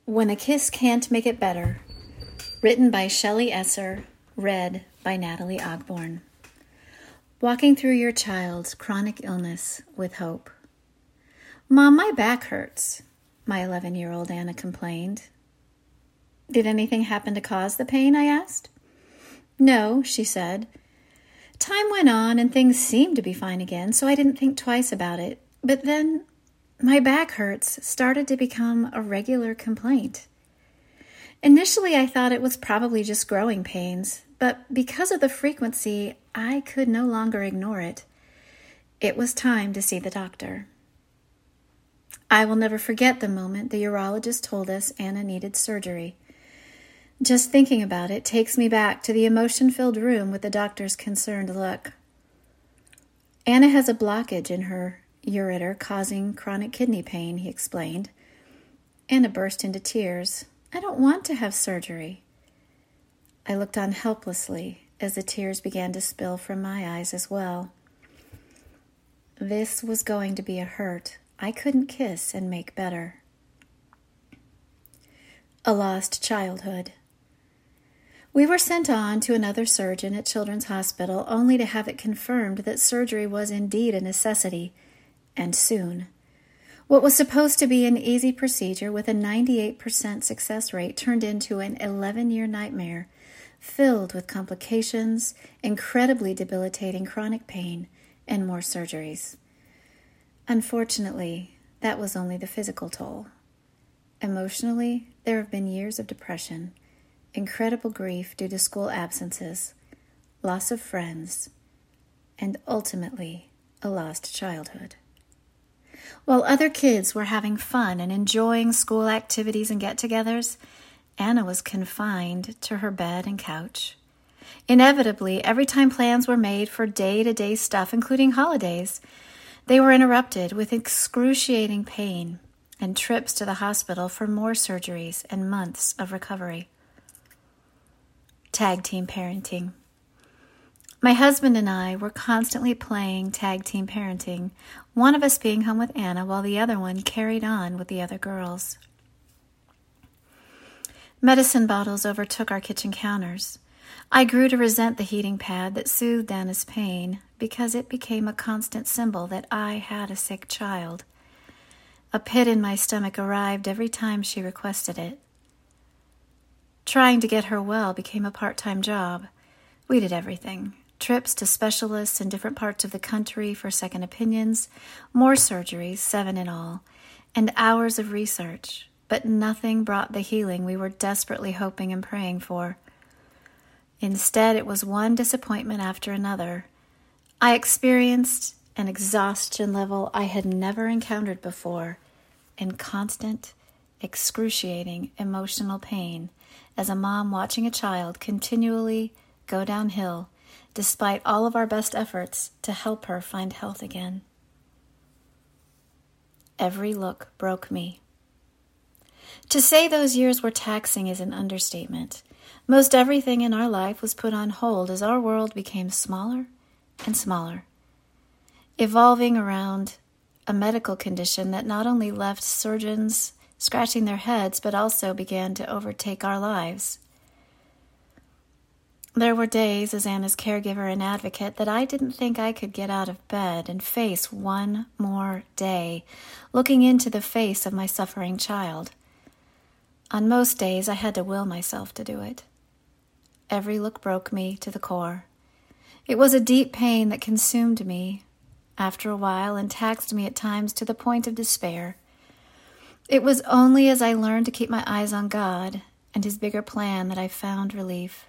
When a Kiss Can't Make It Better, written by Shelley Esser, read by Natalie Ogborn. Walking through your child's chronic illness with hope. "Mom, my back hurts," my 11-year-old Anna complained. "Did anything happen to cause the pain?" I asked. "No," she said. "Time went on and things seemed to be fine again, so I didn't think twice about it. But then my back hurts started to become a regular complaint. Initially, I thought it was probably just growing pains, but because of the frequency, I could no longer ignore it. It was time to see the doctor. I will never forget the moment the urologist told us Anna needed surgery. Just thinking about it takes me back to the emotion-filled room with the doctor's concerned look. "Anna has a blockage in her ureter causing chronic kidney pain," he explained. Anna burst into tears. "I don't want to have surgery." I looked on helplessly as the tears began to spill from my eyes as well. This was going to be a hurt I couldn't kiss and make better. A lost childhood. We were sent on to another surgeon at Children's Hospital only to have it confirmed that surgery was indeed a necessity, and soon. What was supposed to be an easy procedure with a 98% success rate turned into an 11-year nightmare filled with complications, incredibly debilitating chronic pain, and more surgeries. Unfortunately, that was only the physical toll. Emotionally, there have been years of depression, incredible grief due to school absences, loss of friends, and ultimately a lost childhood. While other kids were having fun and enjoying school activities and get-togethers, Anna was confined to her bed and couch. Inevitably, every time plans were made for day-to-day stuff, including holidays, they were interrupted with excruciating pain and trips to the hospital for more surgeries and months of recovery. Tag team parenting. My husband and I were constantly playing tag team parenting, one of us being home with Anna while the other one carried on with the other girls. Medicine bottles overtook our kitchen counters. I grew to resent the heating pad that soothed Anna's pain because it became a constant symbol that I had a sick child. A pit in my stomach arrived every time she requested it. Trying to get her well became a part-time job. We did everything. Trips to specialists in different parts of the country for second opinions, more surgeries, 7 in all, and hours of research, but nothing brought the healing we were desperately hoping and praying for. Instead, it was one disappointment after another. I experienced an exhaustion level I had never encountered before, and constant, excruciating emotional pain as a mom watching a child continually go downhill despite all of our best efforts to help her find health again. Every look broke me. To say those years were taxing is an understatement. Most everything in our life was put on hold as our world became smaller and smaller, evolving around a medical condition that not only left surgeons scratching their heads but also began to overtake our lives. There were days as Anna's caregiver and advocate that I didn't think I could get out of bed and face one more day, looking into the face of my suffering child. On most days, I had to will myself to do it. Every look broke me to the core. It was a deep pain that consumed me after a while and taxed me at times to the point of despair. It was only as I learned to keep my eyes on God and His bigger plan that I found relief.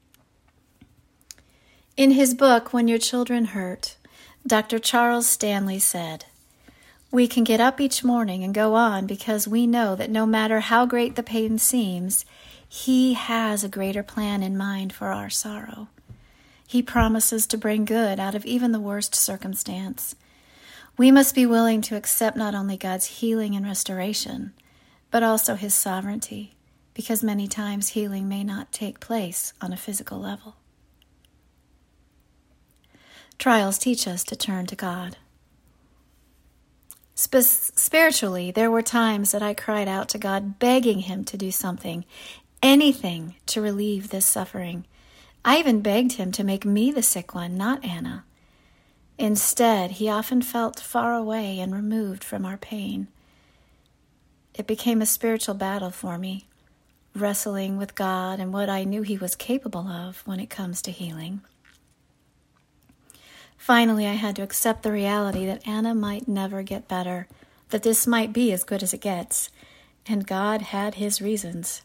In his book, When Your Children Hurt, Dr. Charles Stanley said, "We can get up each morning and go on because we know that no matter how great the pain seems, He has a greater plan in mind for our sorrow. He promises to bring good out of even the worst circumstance. We must be willing to accept not only God's healing and restoration, but also His sovereignty, because many times healing may not take place on a physical level." Trials teach us to turn to God. Spiritually, there were times that I cried out to God, begging Him to do something, anything to relieve this suffering. I even begged Him to make me the sick one, not Anna. Instead, He often felt far away and removed from our pain. It became a spiritual battle for me, wrestling with God and what I knew He was capable of when it comes to healing. Finally, I had to accept the reality that Anna might never get better, that this might be as good as it gets, and God had His reasons.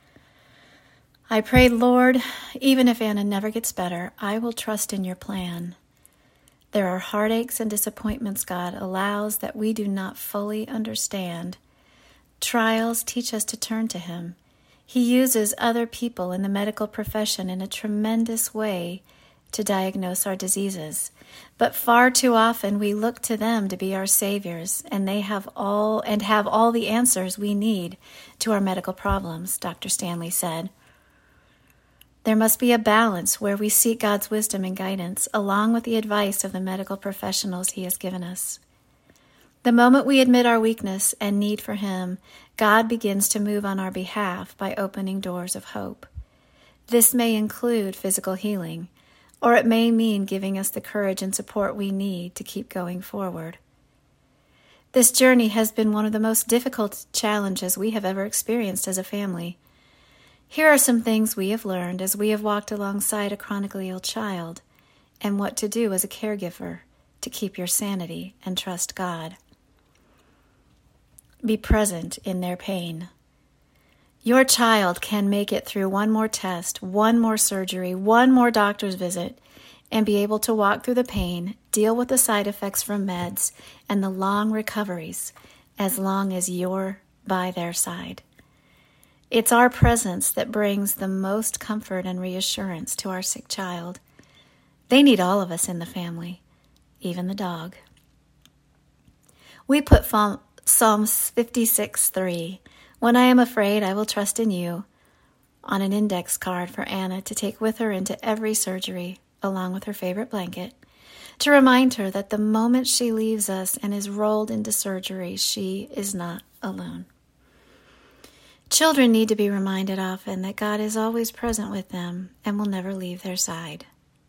I prayed, Lord, even if Anna never gets better, I will trust in your plan. There are heartaches and disappointments God allows that we do not fully understand. Trials teach us to turn to Him. He uses other people in the medical profession in a tremendous way to diagnose our diseases. But far too often we look to them to be our saviors, and they have all the answers we need to our medical problems, Dr. Stanley said. There must be a balance where we seek God's wisdom and guidance, along with the advice of the medical professionals He has given us. The moment we admit our weakness and need for Him, God begins to move on our behalf by opening doors of hope. This may include physical healing, or it may mean giving us the courage and support we need to keep going forward. This journey has been one of the most difficult challenges we have ever experienced as a family. Here are some things we have learned as we have walked alongside a chronically ill child, and what to do as a caregiver to keep your sanity and trust God. Be present in their pain. Your child can make it through one more test, one more surgery, one more doctor's visit, and be able to walk through the pain, deal with the side effects from meds, and the long recoveries, as long as you're by their side. It's our presence that brings the most comfort and reassurance to our sick child. They need all of us in the family, even the dog. We put Psalms 56:3, "When I am afraid, I will trust in you," on an index card for Anna to take with her into every surgery, along with her favorite blanket, to remind her that the moment she leaves us and is rolled into surgery, she is not alone. Children need to be reminded often that God is always present with them and will never leave their side.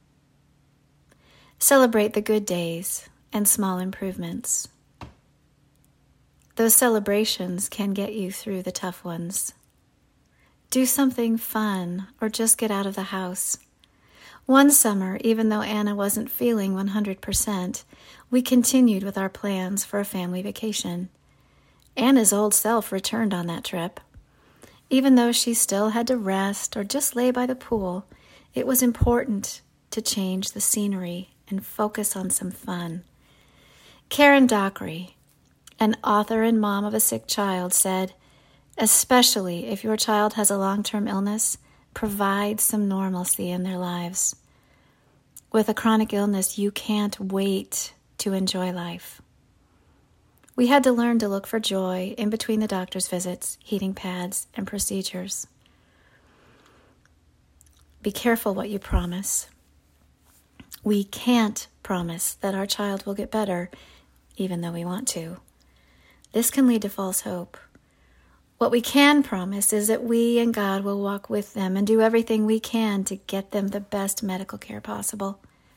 Celebrate the good days and small improvements. Those celebrations can get you through the tough ones. Do something fun or just get out of the house. One summer, even though Anna wasn't feeling 100%, we continued with our plans for a family vacation. Anna's old self returned on that trip. Even though she still had to rest or just lay by the pool, it was important to change the scenery and focus on some fun. Karen Dockery, an author and mom of a sick child, said, "Especially if your child has a long-term illness, provide some normalcy in their lives. With a chronic illness, you can't wait to enjoy life." We had to learn to look for joy in between the doctor's visits, heating pads, and procedures. Be careful what you promise. We can't promise that our child will get better, even though we want to. This can lead to false hope. What we can promise is that we and God will walk with them and do everything we can to get them the best medical care possible.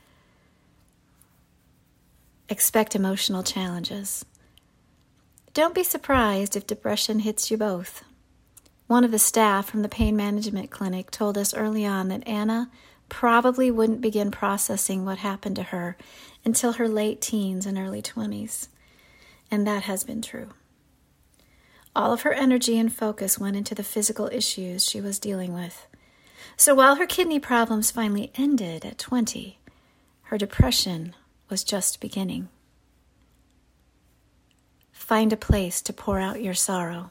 Expect emotional challenges. Don't be surprised if depression hits you both. One of the staff from the pain management clinic told us early on that Anna probably wouldn't begin processing what happened to her until her late teens and early 20s. And that has been true. All of her energy and focus went into the physical issues she was dealing with. So while her kidney problems finally ended at 20, her depression was just beginning. Find a place to pour out your sorrow.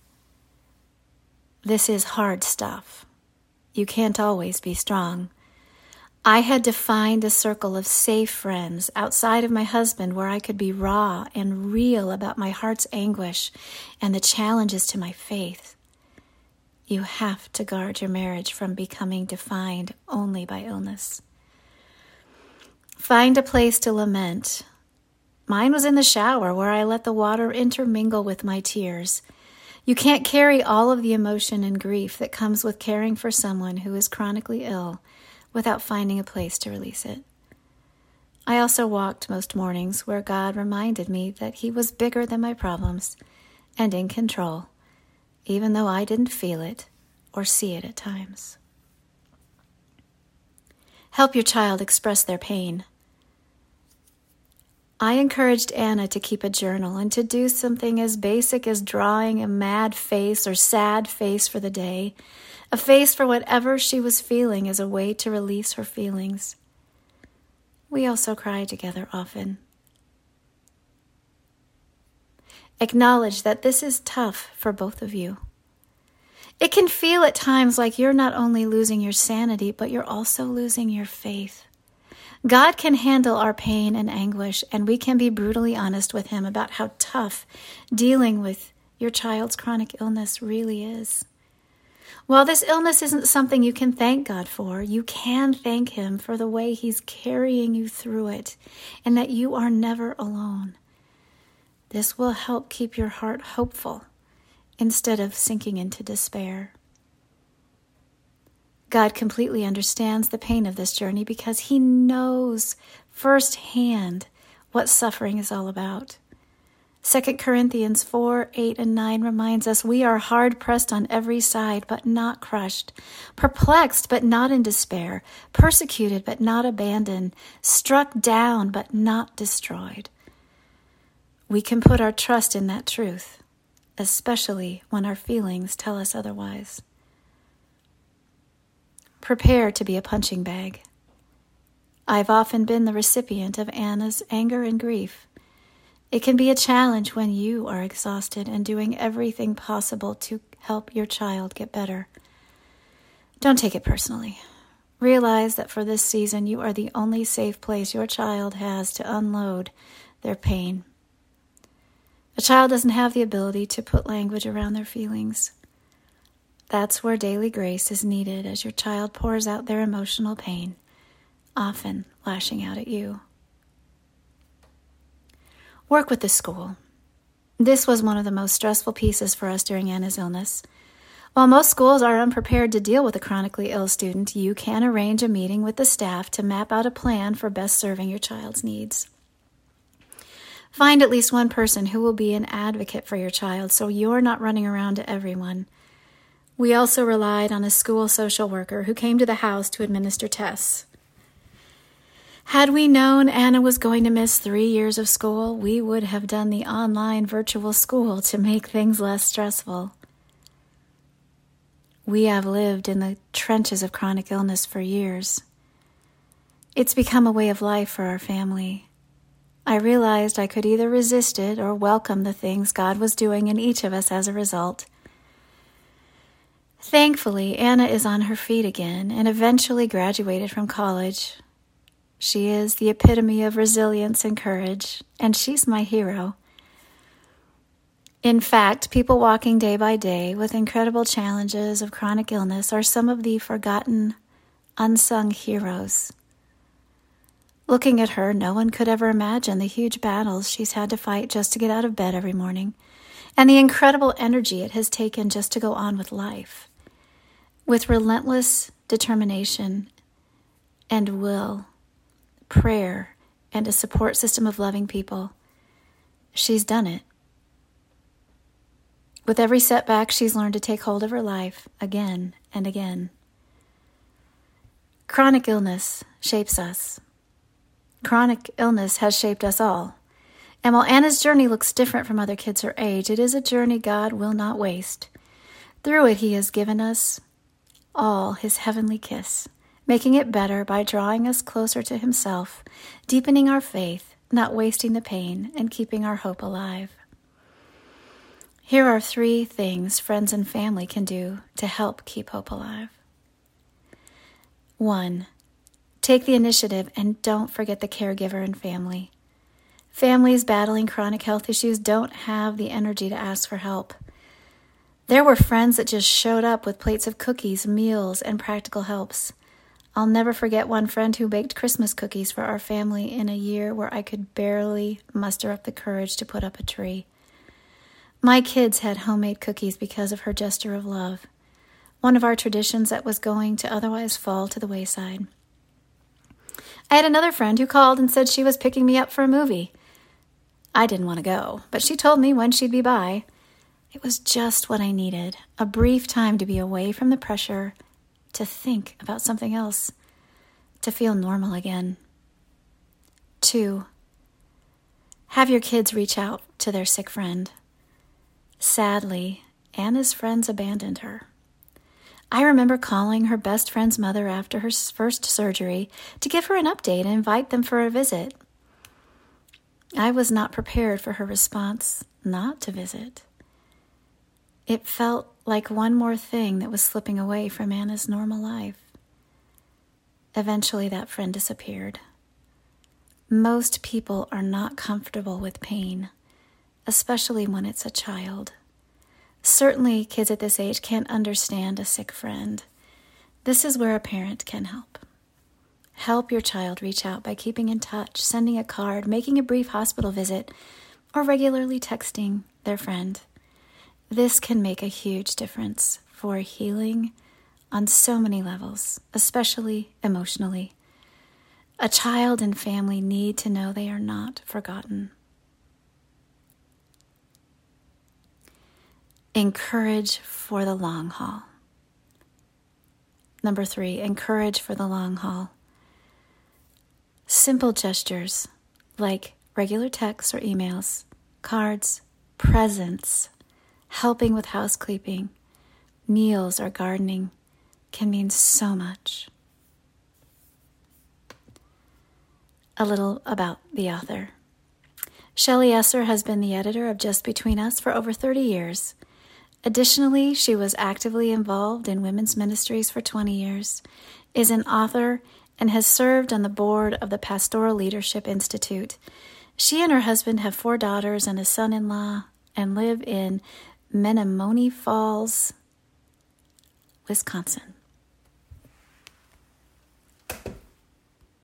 This is hard stuff. You can't always be strong. I had to find a circle of safe friends outside of my husband where I could be raw and real about my heart's anguish and the challenges to my faith. You have to guard your marriage from becoming defined only by illness. Find a place to lament. Mine was in the shower, where I let the water intermingle with my tears. You can't carry all of the emotion and grief that comes with caring for someone who is chronically ill without finding a place to release it. I also walked most mornings where God reminded me that He was bigger than my problems and in control, even though I didn't feel it or see it at times. Help your child express their pain. I encouraged Anna to keep a journal and to do something as basic as drawing a mad face or sad face for the day, a face for whatever she was feeling as a way to release her feelings. We also cry together often. Acknowledge that this is tough for both of you. It can feel at times like you're not only losing your sanity, but you're also losing your faith. God can handle our pain and anguish, and we can be brutally honest with Him about how tough dealing with your child's chronic illness really is. While this illness isn't something you can thank God for, you can thank Him for the way He's carrying you through it and that you are never alone. This will help keep your heart hopeful instead of sinking into despair. God completely understands the pain of this journey because He knows firsthand what suffering is all about. 2 Corinthians 4, 8, and 9 reminds us we are hard-pressed on every side, but not crushed, perplexed, but not in despair, persecuted, but not abandoned, struck down, but not destroyed. We can put our trust in that truth, especially when our feelings tell us otherwise. Prepare to be a punching bag. I've often been the recipient of Anna's anger and grief. It can be a challenge when you are exhausted and doing everything possible to help your child get better. Don't take it personally. Realize that for this season, you are the only safe place your child has to unload their pain. A child doesn't have the ability to put language around their feelings. That's where daily grace is needed as your child pours out their emotional pain, often lashing out at you. Work with the school. This was one of the most stressful pieces for us during Anna's illness. While most schools are unprepared to deal with a chronically ill student, you can arrange a meeting with the staff to map out a plan for best serving your child's needs. Find at least one person who will be an advocate for your child so you're not running around to everyone. We also relied on a school social worker who came to the house to administer tests. Had we known Anna was going to miss 3 years of school, we would have done the online virtual school to make things less stressful. We have lived in the trenches of chronic illness for years. It's become a way of life for our family. I realized I could either resist it or welcome the things God was doing in each of us as a result. Thankfully, Anna is on her feet again and eventually graduated from college. She is the epitome of resilience and courage, and she's my hero. In fact, people walking day by day with incredible challenges of chronic illness are some of the forgotten, unsung heroes. Looking at her, no one could ever imagine the huge battles she's had to fight just to get out of bed every morning, and the incredible energy it has taken just to go on with life. With relentless determination and will, prayer, and a support system of loving people, she's done it. With every setback, she's learned to take hold of her life again and again. Chronic illness shapes us. Chronic illness has shaped us all. And while Anna's journey looks different from other kids her age, it is a journey God will not waste. Through it, He has given us all His heavenly kiss, making it better by drawing us closer to Himself, deepening our faith, not wasting the pain, and keeping our hope alive. Here are 3 things friends and family can do to help keep hope alive. 1. Take the initiative and don't forget the caregiver and family. Families battling chronic health issues don't have the energy to ask for help. There were friends that just showed up with plates of cookies, meals, and practical helps. I'll never forget one friend who baked Christmas cookies for our family in a year where I could barely muster up the courage to put up a tree. My kids had homemade cookies because of her gesture of love, one of our traditions that was going to otherwise fall to the wayside. I had another friend who called and said she was picking me up for a movie. I didn't want to go, but she told me when she'd be by. It was just what I needed, a brief time to be away from the pressure, to think about something else, to feel normal again. 2, have your kids reach out to their sick friend. Sadly, Anna's friends abandoned her. I remember calling her best friend's mother after her first surgery to give her an update and invite them for a visit. I was not prepared for her response not to visit. It felt like one more thing that was slipping away from Anna's normal life. Eventually, that friend disappeared. Most people are not comfortable with pain, especially when it's a child. Certainly, kids at this age can't understand a sick friend. This is where a parent can help. Help your child reach out by keeping in touch, sending a card, making a brief hospital visit, or regularly texting their friend. This can make a huge difference for healing on so many levels, especially emotionally. A child and family need to know they are not forgotten. Encourage for the long haul. Number 3, encourage for the long haul. Simple gestures like regular texts or emails, cards, presents, helping with housekeeping, meals, or gardening can mean so much. A little about the author. Shelley Esser has been the editor of Just Between Us for over 30 years. Additionally, she was actively involved in women's ministries for 20 years, is an author, and has served on the board of the Pastoral Leadership Institute. She and her husband have 4 daughters and a son-in-law and live in Menomonee Falls, Wisconsin.